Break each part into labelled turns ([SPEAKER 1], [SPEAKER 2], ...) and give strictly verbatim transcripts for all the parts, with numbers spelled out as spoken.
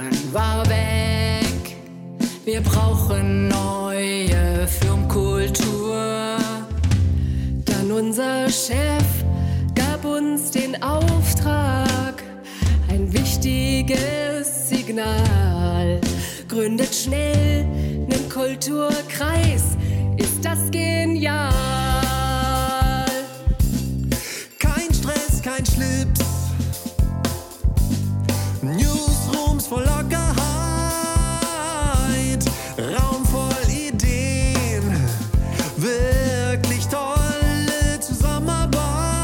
[SPEAKER 1] war weg. Wir brauchen neue Firmenkultur. Dann unser Chef gab uns den Auftrag, ein wichtiges Signal. Gründet schnell nen Kulturkreis, ist das genial.
[SPEAKER 2] Kein Stress, kein Schlips, Newsrooms voll Lockerheit, Raum voll Ideen, wirklich tolle Zusammenarbeit.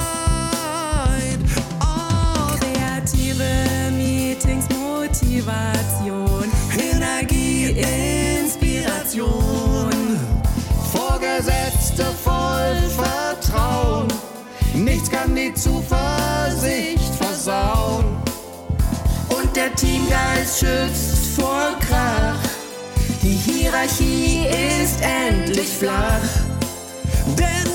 [SPEAKER 2] Oh.
[SPEAKER 1] Kreative Meetings, Motivation, Energie, Inspiration.
[SPEAKER 2] Vorgesetzte voll Vertrauen, nichts kann die Zuversicht versauen.
[SPEAKER 1] Und der Teamgeist schützt vor Krach. Die Hierarchie ist endlich flach.
[SPEAKER 2] Denn